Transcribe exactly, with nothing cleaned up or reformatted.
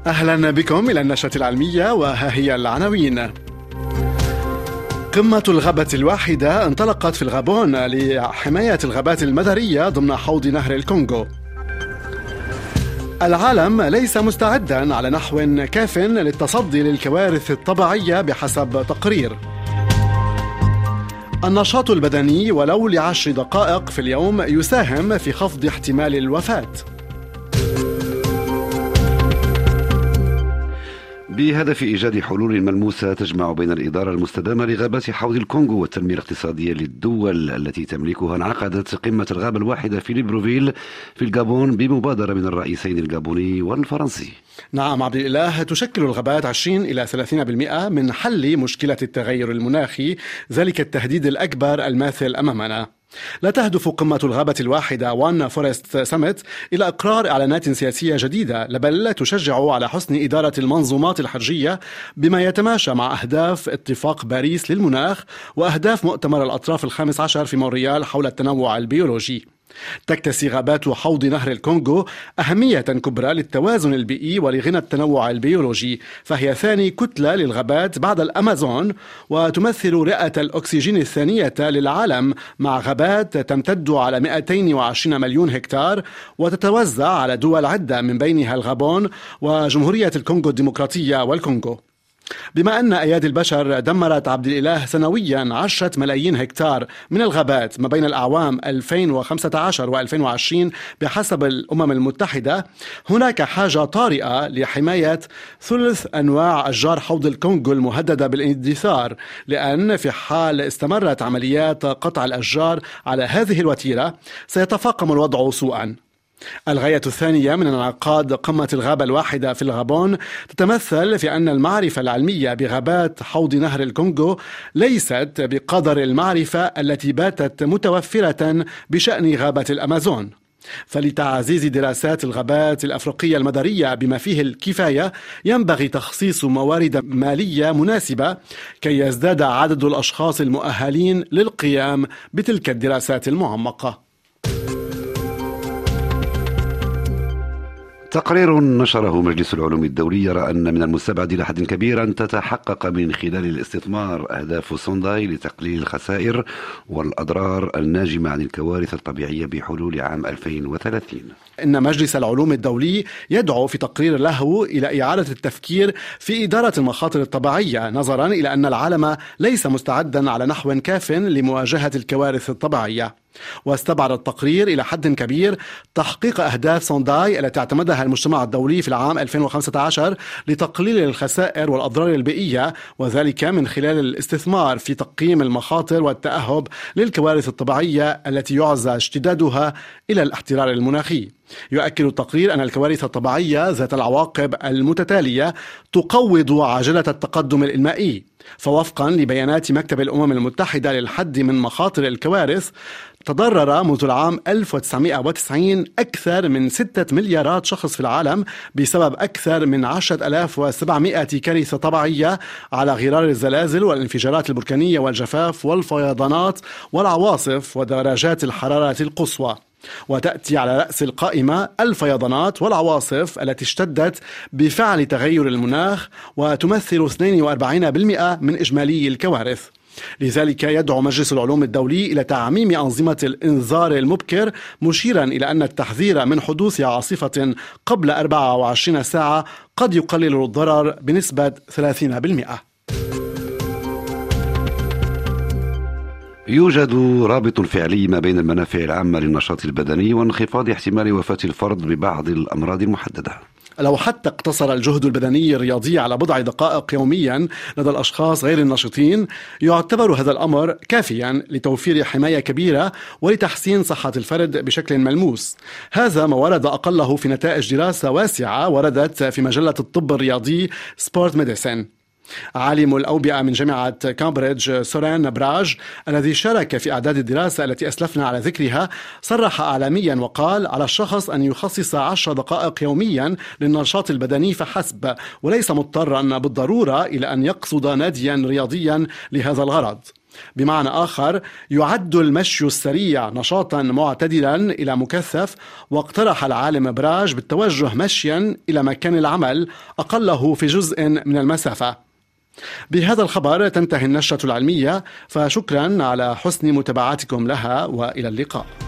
أهلا بكم إلى النشرة العلمية، وها هي العناوين. قمة الغابة الواحدة انطلقت في الغابون لحماية الغابات المدارية ضمن حوض نهر الكونغو. العالم ليس مستعدا على نحو كاف للتصدي للكوارث الطبيعية بحسب تقرير. النشاط البدني ولو لعشر دقائق في اليوم يساهم في خفض احتمال الوفاة. بهدف إيجاد حلول ملموسة تجمع بين الإدارة المستدامة لغابات حوض الكونغو والتنمية الاقتصادية للدول التي تملكها، انعقدت قمة الغابة الواحدة في ليبروفيل في الغابون بمبادرة من الرئيسين الغابوني والفرنسي. نعم عبد الإله، تشكل الغابات عشرين إلى ثلاثين بالمئة من حل مشكلة التغير المناخي، ذلك التهديد الأكبر الماثل أمامنا. لا تهدف قمة الغابة الواحدة وان فورست سمت إلى إقرار إعلانات سياسية جديدة، بل تشجع على حسن إدارة المنظومات الحرجية بما يتماشى مع أهداف اتفاق باريس للمناخ وأهداف مؤتمر الأطراف الخامس عشر في مونريال حول التنوع البيولوجي. تكتسي غابات حوض نهر الكونغو أهمية كبرى للتوازن البيئي ولغنى التنوع البيولوجي، فهي ثاني كتلة للغابات بعد الأمازون، وتمثل رئة الأكسجين الثانية للعالم، مع غابات تمتد على مئتين وعشرين مليون هكتار وتتوزع على دول عدة من بينها الغابون وجمهورية الكونغو الديمقراطية والكونغو. بما أن أيادي البشر دمرت عبد الإله سنويا عشرة ملايين هكتار من الغابات ما بين الأعوام ألفين وخمسة عشر وألفين وعشرين بحسب الأمم المتحدة، هناك حاجة طارئة لحماية ثلث أنواع أشجار حوض الكونغو المهددة بالاندثار، لأن في حال استمرت عمليات قطع الأشجار على هذه الوتيرة سيتفاقم الوضع سوءا. الغاية الثانية من انعقاد قمة الغابة الواحدة في الغابون تتمثل في أن المعرفة العلمية بغابات حوض نهر الكونغو ليست بقدر المعرفة التي باتت متوفرة بشأن غابة الأمازون. فلتعزيز دراسات الغابات الأفريقية المدارية بما فيه الكفاية، ينبغي تخصيص موارد مالية مناسبة كي يزداد عدد الأشخاص المؤهلين للقيام بتلك الدراسات المعمقة. تقرير نشره مجلس العلوم الدولي يرى أن من المستبعد إلى حد كبير أن تتحقق من خلال الاستثمار أهداف سونداي لتقليل الخسائر والأضرار الناجمة عن الكوارث الطبيعية بحلول عام ألفين وثلاثين. إن مجلس العلوم الدولي يدعو في تقرير له إلى إعادة التفكير في إدارة المخاطر الطبيعية، نظرا إلى أن العالم ليس مستعدا على نحو كاف لمواجهة الكوارث الطبيعية. واستبعد التقرير إلى حد كبير تحقيق أهداف سونداي التي اعتمدها المجتمع الدولي في العام ألفين وخمسة عشر لتقليل الخسائر والأضرار البيئية، وذلك من خلال الاستثمار في تقييم المخاطر والتأهب للكوارث الطبيعية التي يعزى اشتدادها إلى الاحترار المناخي. يؤكد التقرير أن الكوارث الطبيعية ذات العواقب المتتالية تقوض عجلة التقدم الإنمائي، فوفقا لبيانات مكتب الأمم المتحدة للحد من مخاطر الكوارث، تضرر منذ العام ألف وتسعمئة وتسعين أكثر من ستة مليارات شخص في العالم بسبب أكثر من عشرة آلاف وسبعمئة كارثة طبيعية على غرار الزلازل والانفجارات البركانية والجفاف والفيضانات والعواصف ودرجات الحرارة القصوى. وتأتي على رأس القائمة الفيضانات والعواصف التي اشتدت بفعل تغير المناخ وتمثل اثنين وأربعين بالمئة من إجمالي الكوارث. لذلك يدعو مجلس العلوم الدولي إلى تعميم أنظمة الإنذار المبكر، مشيرا إلى أن التحذير من حدوث عاصفة قبل أربعة وعشرين ساعة قد يقلل الضرر بنسبة ثلاثين بالمئة. يوجد رابط فعلي ما بين المنافع العامة للنشاط البدني وانخفاض احتمال وفاة الفرد ببعض الأمراض المحددة. لو حتى اقتصر الجهد البدني الرياضي على بضع دقائق يوميا لدى الأشخاص غير النشطين، يعتبر هذا الأمر كافيا لتوفير حماية كبيرة ولتحسين صحة الفرد بشكل ملموس. هذا ما ورد أقله في نتائج دراسة واسعة وردت في مجلة الطب الرياضي سبورت ميديسين. عالم الأوبئة من جامعة كامبريدج سوران براج الذي شارك في إعداد الدراسة التي أسلفنا على ذكرها صرح إعلاميا وقال: على الشخص أن يخصص عشر دقائق يوميا للنشاط البدني فحسب، وليس مضطرا بالضرورة إلى أن يقصد ناديا رياضيا لهذا الغرض. بمعنى آخر، يعد المشي السريع نشاطا معتدلا إلى مكثف، واقترح العالم براج بالتوجه مشيا إلى مكان العمل أقله في جزء من المسافة. بهذا الخبر تنتهي النشرة العلمية، فشكرا على حسن متابعتكم لها وإلى اللقاء.